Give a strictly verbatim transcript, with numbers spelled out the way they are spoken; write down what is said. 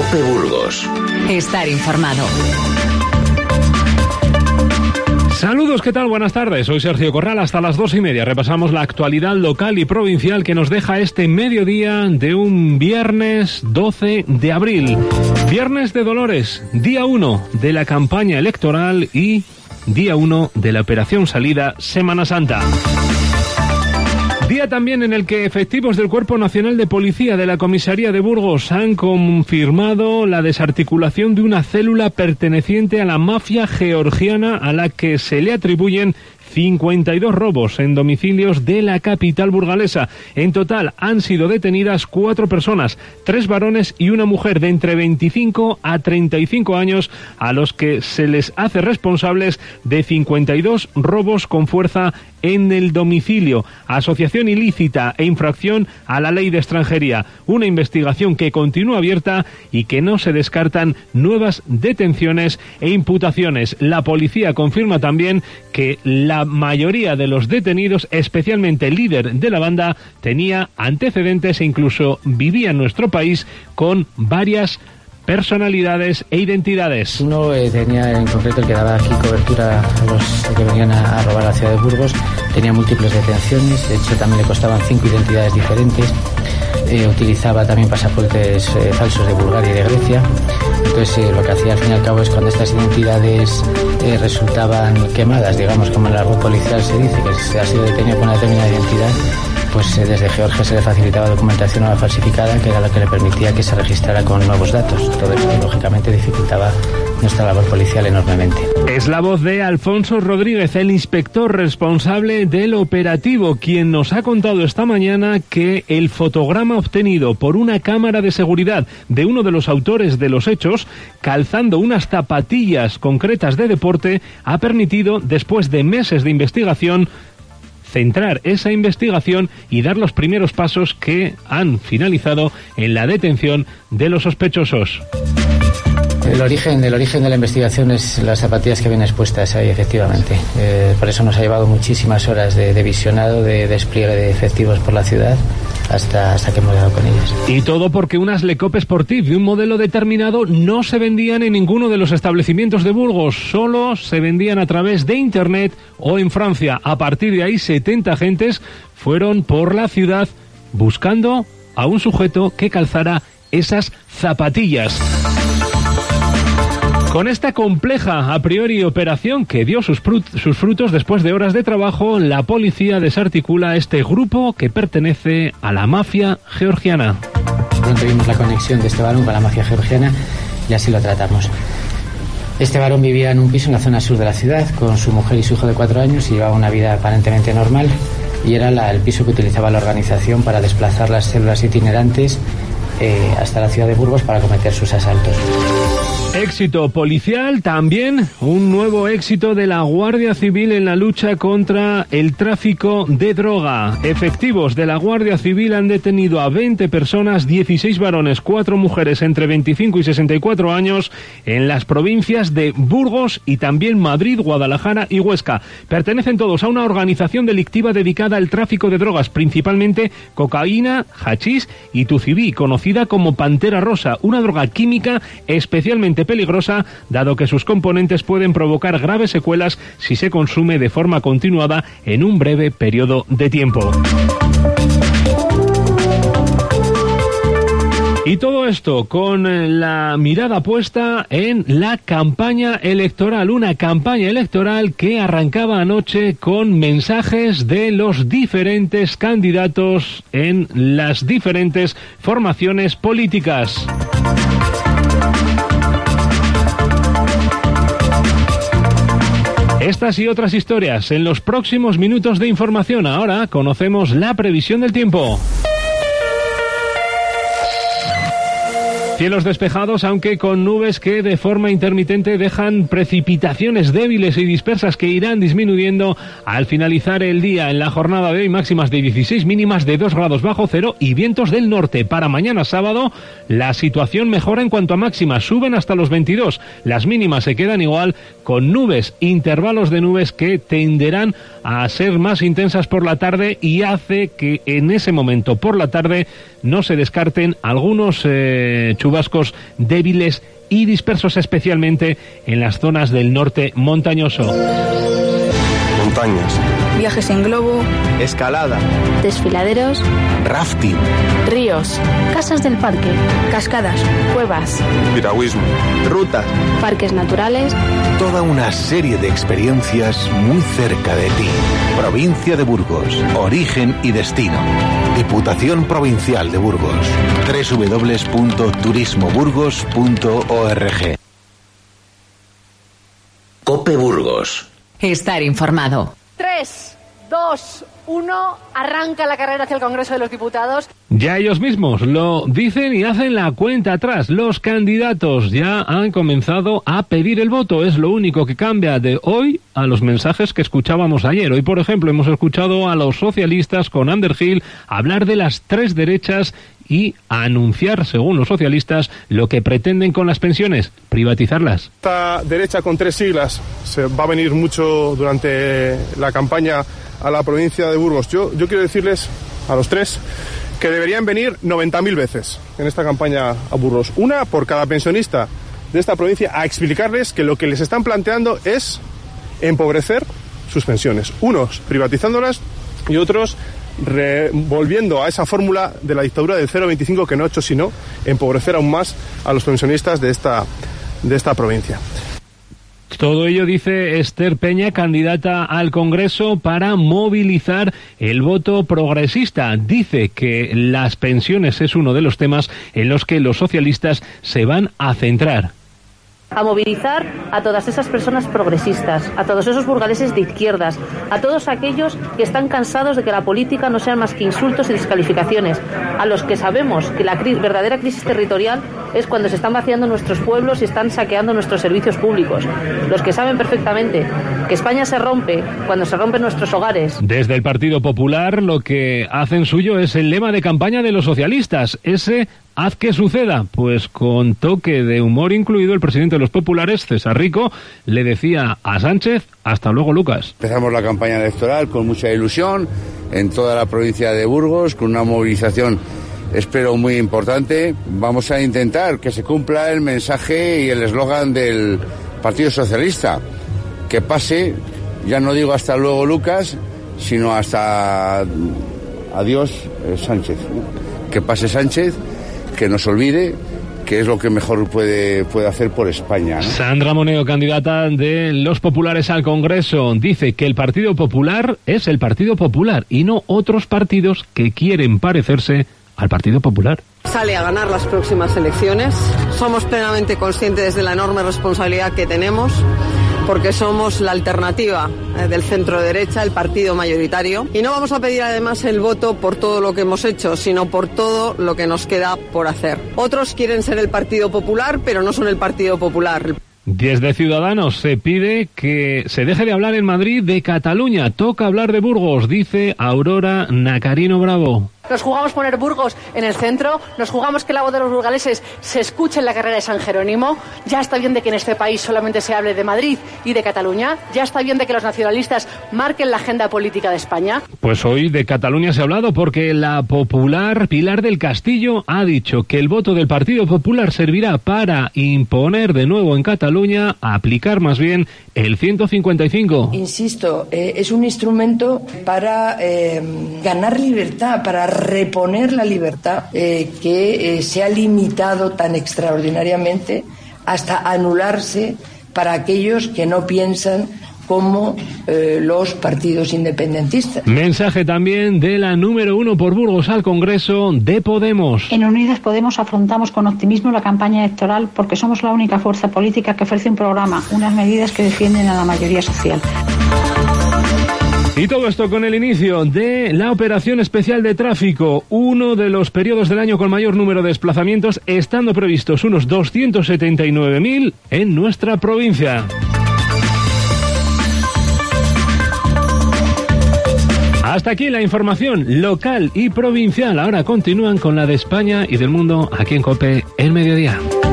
COPE Burgos. Estar informado. Saludos, ¿qué tal? Buenas tardes. Soy Sergio Corral. Hasta las dos y media repasamos la actualidad local y provincial que nos deja este mediodía de un viernes doce de abril. Viernes de Dolores, día uno de la campaña electoral y día uno de la operación salida Semana Santa. Día también en el que efectivos del Cuerpo Nacional de Policía de la Comisaría de Burgos han confirmado la desarticulación de una célula perteneciente a la mafia georgiana a la que se le atribuyen cincuenta y dos robos en domicilios de la capital burgalesa. En total han sido detenidas cuatro personas, tres varones y una mujer de entre veinticinco a treinta y cinco años, a los que se les hace responsables de cincuenta y dos robos con fuerza en el domicilio, asociación ilícita e infracción a la ley de extranjería. Una investigación que continúa abierta y que no se descartan nuevas detenciones e imputaciones. La policía confirma también que la mayoría de los detenidos, especialmente el líder de la banda, tenía antecedentes e incluso vivía en nuestro país con varias personalidades e identidades. Uno eh, tenía en concreto el que daba aquí cobertura a los que venían a, a robar la ciudad de Burgos, tenía múltiples detenciones, de hecho también le costaban cinco identidades diferentes, eh, utilizaba también pasaportes eh, falsos de Bulgaria y de Grecia. Entonces eh, lo que hacía al fin y al cabo es cuando estas identidades eh, resultaban quemadas, digamos como en la red policial se dice, que se ha sido detenido con una determinada identidad, pues eh, desde Georgia se le facilitaba documentación no falsificada, que era lo que le permitía que se registrara con nuevos datos. Todo esto lógicamente dificultaba nuestra labor policial enormemente. Es la voz de Alfonso Rodríguez, el inspector responsable del operativo, quien nos ha contado esta mañana que el fotograma obtenido por una cámara de seguridad de uno de los autores de los hechos, calzando unas zapatillas concretas de deporte, ha permitido, después de meses de investigación, centrar esa investigación y dar los primeros pasos que han finalizado en la detención de los sospechosos. El origen, el origen de la investigación es las zapatillas que vienen expuestas ahí, efectivamente. Eh, por eso nos ha llevado muchísimas horas de, de visionado, de despliegue de efectivos por la ciudad, hasta, hasta que hemos dado con ellas. Y todo porque unas Le Coq Sportif de un modelo determinado no se vendían en ninguno de los establecimientos de Burgos, solo se vendían a través de Internet o en Francia. A partir de ahí, setenta agentes fueron por la ciudad buscando a un sujeto que calzara esas zapatillas. Con esta compleja a priori operación que dio sus, sus frutos después de horas de trabajo, la policía desarticula este grupo que pertenece a la mafia georgiana. Pronto vimos la conexión de este varón con la mafia georgiana y así lo tratamos. Este varón vivía en un piso en la zona sur de la ciudad con su mujer y su hijo de cuatro años y llevaba una vida aparentemente normal, y era la, el piso que utilizaba la organización para desplazar las células itinerantes eh, hasta la ciudad de Burgos para cometer sus asaltos. Éxito policial, también un nuevo éxito de la Guardia Civil en la lucha contra el tráfico de droga. Efectivos de la Guardia Civil han detenido a veinte personas, dieciséis varones, cuatro mujeres entre veinticinco y sesenta y cuatro años en las provincias de Burgos y también Madrid, Guadalajara y Huesca. Pertenecen todos a una organización delictiva dedicada al tráfico de drogas, principalmente cocaína, hachís y tucibí, conocida como Pantera Rosa, una droga química especialmente peligrosa, dado que sus componentes pueden provocar graves secuelas si se consume de forma continuada en un breve periodo de tiempo. Y todo esto con la mirada puesta en la campaña electoral, una campaña electoral que arrancaba anoche con mensajes de los diferentes candidatos en las diferentes formaciones políticas. Estas y otras historias en los próximos minutos de información. Ahora conocemos la previsión del tiempo. Cielos despejados, aunque con nubes que de forma intermitente dejan precipitaciones débiles y dispersas que irán disminuyendo al finalizar el día. En la jornada de hoy, máximas de dieciséis, mínimas de dos grados bajo cero y vientos del norte. Para mañana sábado, la situación mejora en cuanto a máximas, suben hasta los veintidós. Las mínimas se quedan igual, con nubes, intervalos de nubes que tenderán a ser más intensas por la tarde, y hace que en ese momento por la tarde no se descarten algunos eh, chubascos chubascos débiles y dispersos, especialmente en las zonas del norte montañoso. Montañas. Viajes en globo. Escalada. Desfiladeros. Rafting. Ríos. Casas del parque. Cascadas. Cuevas. Piragüismo. Rutas. Parques naturales. Toda una serie de experiencias muy cerca de ti. Provincia de Burgos. Origen y destino. Diputación Provincial de Burgos. doble u doble u doble u punto turismo burgos punto org. Cope Burgos. Estar informado. tres, dos, uno, arranca la carrera hacia el Congreso de los Diputados. Ya ellos mismos lo dicen y hacen la cuenta atrás. Los candidatos ya han comenzado a pedir el voto. Es lo único que cambia de hoy a los mensajes que escuchábamos ayer. Hoy, por ejemplo, hemos escuchado a los socialistas con Ander Gil hablar de las tres derechas y anunciar, según los socialistas, lo que pretenden con las pensiones: privatizarlas. Esta derecha con tres siglas se va a venir mucho durante la campaña a la provincia de Burgos. Yo, yo quiero decirles a los tres que deberían venir noventa mil veces en esta campaña a Burgos. Una por cada pensionista de esta provincia, a explicarles que lo que les están planteando es empobrecer sus pensiones. Unos privatizándolas y otros Re, volviendo a esa fórmula de la dictadura del cero coma veinticinco, que no ha hecho sino empobrecer aún más a los pensionistas de esta, de esta provincia. Todo ello, dice Esther Peña, candidata al Congreso, para movilizar el voto progresista. Dice que las pensiones es uno de los temas en los que los socialistas se van a centrar. A movilizar a todas esas personas progresistas, a todos esos burgaleses de izquierdas, a todos aquellos que están cansados de que la política no sea más que insultos y descalificaciones, a los que sabemos que la cri- verdadera crisis territorial es cuando se están vaciando nuestros pueblos y están saqueando nuestros servicios públicos, los que saben perfectamente que España se rompe cuando se rompen nuestros hogares. Desde el Partido Popular lo que hacen suyo es el lema de campaña de los socialistas, ese haz que suceda. Pues con toque de humor incluido, el presidente de los populares, César Rico, le decía a Sánchez: hasta luego, Lucas. Empezamos la campaña electoral con mucha ilusión en toda la provincia de Burgos, con una movilización, espero, muy importante. Vamos a intentar que se cumpla el mensaje y el eslogan del Partido Socialista: que pase, ya no digo hasta luego, Lucas, sino hasta adiós, eh, Sánchez. Que pase Sánchez, que nos olvide, que es lo que mejor puede, puede hacer por España, ¿no? Sandra Moneo, candidata de los populares al Congreso, dice que el Partido Popular es el Partido Popular y no otros partidos que quieren parecerse al Partido Popular. Sale a ganar las próximas elecciones. Somos plenamente conscientes de la enorme responsabilidad que tenemos, porque somos la alternativa del centro-derecha, el partido mayoritario. Y no vamos a pedir además el voto por todo lo que hemos hecho, sino por todo lo que nos queda por hacer. Otros quieren ser el Partido Popular, pero no son el Partido Popular. Desde Ciudadanos se pide que se deje de hablar en Madrid de Cataluña. Toca hablar de Burgos, dice Aurora Nacarino Bravo. Nos jugamos poner Burgos en el centro, nos jugamos que la voz de los burgaleses se escuche en la carrera de San Jerónimo. Ya está bien de que en este país solamente se hable de Madrid y de Cataluña. Ya está bien de que los nacionalistas marquen la agenda política de España. Pues hoy de Cataluña se ha hablado porque la popular Pilar del Castillo ha dicho que el voto del Partido Popular servirá para imponer de nuevo en Cataluña, aplicar más bien el ciento cincuenta y cinco. Insisto, eh, es un instrumento para eh, ganar libertad, para reponer la libertad eh, que eh, se ha limitado tan extraordinariamente hasta anularse para aquellos que no piensan como eh, los partidos independentistas. Mensaje también de la número uno por Burgos al Congreso, de Podemos. En Unidas Podemos afrontamos con optimismo la campaña electoral porque somos la única fuerza política que ofrece un programa, unas medidas que defienden a la mayoría social. Y todo esto con el inicio de la operación especial de tráfico, uno de los periodos del año con mayor número de desplazamientos, estando previstos unos doscientos setenta y nueve mil en nuestra provincia. Hasta aquí la información local y provincial. Ahora continúan con la de España y del mundo aquí en COPE el mediodía.